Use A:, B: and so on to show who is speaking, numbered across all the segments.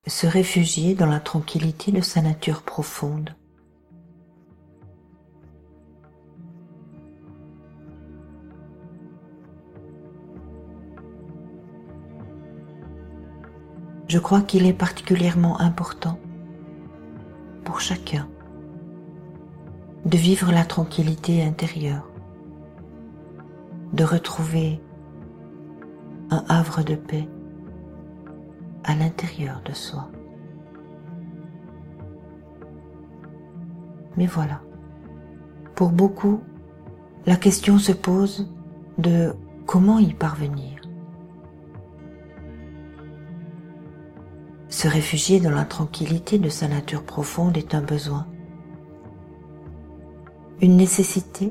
A: se réfugier dans la tranquillité de sa nature profonde. Je crois qu'il est particulièrement important pour chacun de vivre la tranquillité intérieure, de retrouver un havre de paix à l'intérieur de soi. Mais voilà, pour beaucoup, la question se pose de comment y parvenir. Se réfugier dans la tranquillité de sa nature profonde est un besoin, une nécessité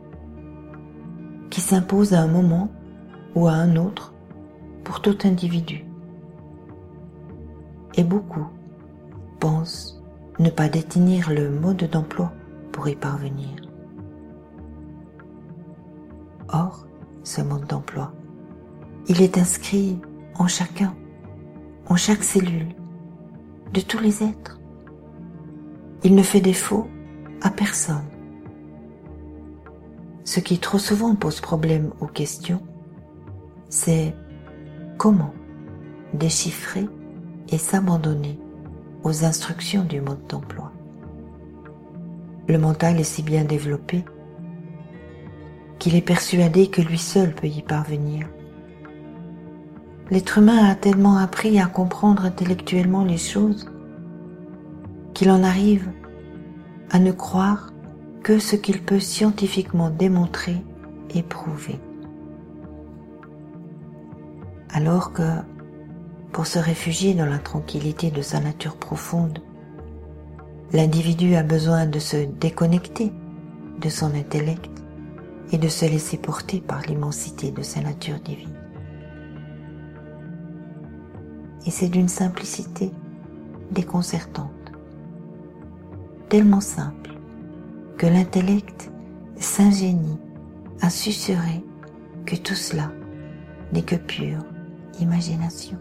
A: qui s'impose à un moment ou à un autre pour tout individu. Et beaucoup pensent ne pas détenir le mode d'emploi pour y parvenir. Or, ce mode d'emploi, il est inscrit en chacun, en chaque cellule de tous les êtres. Il ne fait défaut à personne. Ce qui trop souvent pose problème aux questions, c'est comment déchiffrer et s'abandonner aux instructions du mode d'emploi. Le mental est si bien développé qu'il est persuadé que lui seul peut y parvenir. L'être humain a tellement appris à comprendre intellectuellement les choses qu'il en arrive à ne croire que ce qu'il peut scientifiquement démontrer et prouver. Alors que, pour se réfugier dans la tranquillité de sa nature profonde, l'individu a besoin de se déconnecter de son intellect et de se laisser porter par l'immensité de sa nature divine. Et c'est d'une simplicité déconcertante, tellement simple que l'intellect s'ingénie à susurrer que tout cela n'est que pure imagination.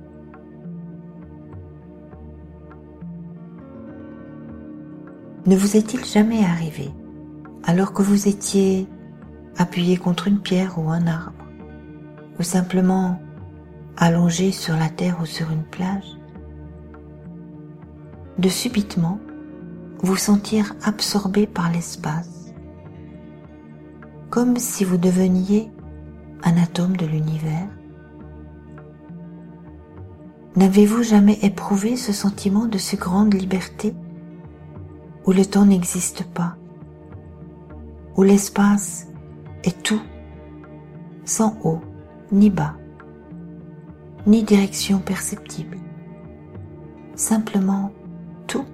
A: Ne vous est-il jamais arrivé, alors que vous étiez appuyé contre une pierre ou un arbre, ou simplement allongé sur la terre ou sur une plage, de subitement vous sentir absorbé par l'espace, comme si vous deveniez un atome de l'univers? N'avez-vous jamais éprouvé ce sentiment de si grande liberté, où le temps n'existe pas, où l'espace est tout, sans haut ni bas, ni direction perceptible, simplement tout,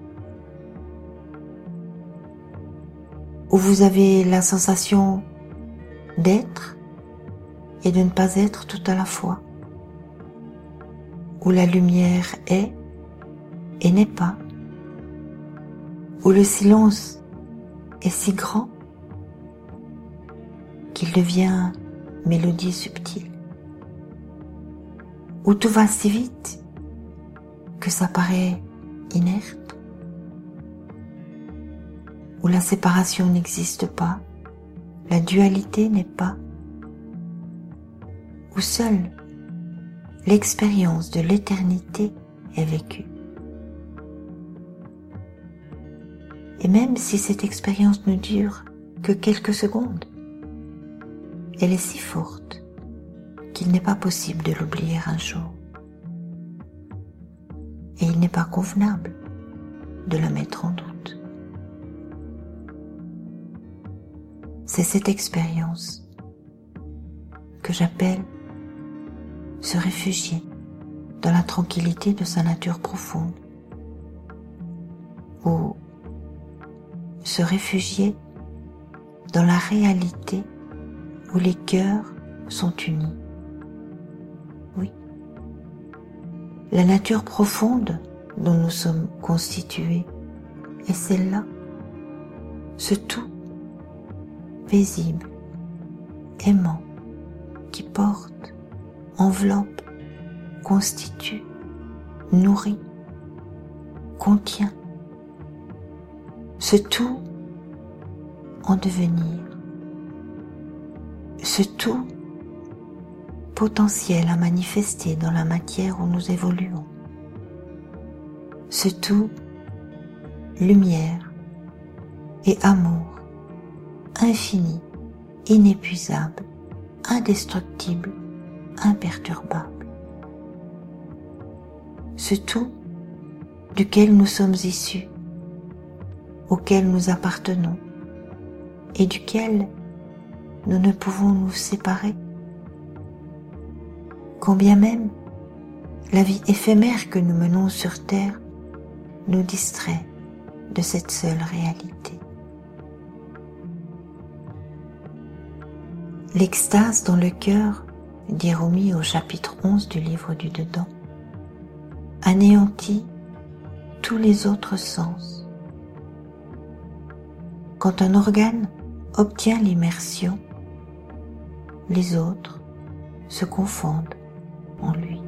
A: où vous avez la sensation d'être et de ne pas être tout à la fois, où la lumière est et n'est pas, où le silence est si grand qu'il devient mélodie subtile, où tout va si vite que ça paraît inerte, où la séparation n'existe pas, la dualité n'est pas, où seule l'expérience de l'éternité est vécue. Et même si cette expérience ne dure que quelques secondes, elle est si forte qu'il n'est pas possible de l'oublier un jour. Et il n'est pas convenable de la mettre en doute. C'est cette expérience que j'appelle se réfugier dans la tranquillité de sa nature profonde, ou se réfugier dans la réalité où les cœurs sont unis. Oui, la nature profonde dont nous sommes constitués est celle-là, ce tout paisible, aimant, qui porte, enveloppe, constitue, nourrit contient, ce tout en devenir, ce tout potentiel à manifester dans la matière où nous évoluons, ce tout lumière et amour infini, inépuisable, indestructible, imperturbable, ce tout duquel nous sommes issus, auquel nous appartenons et duquel nous ne pouvons nous séparer. Combien même la vie éphémère que nous menons sur terre nous distrait de cette seule réalité. L'extase dans le cœur, dit Rumi au chapitre 11 du livre du Dedans, anéantit tous les autres sens. Quand un organe obtient l'immersion, les autres se confondent en lui.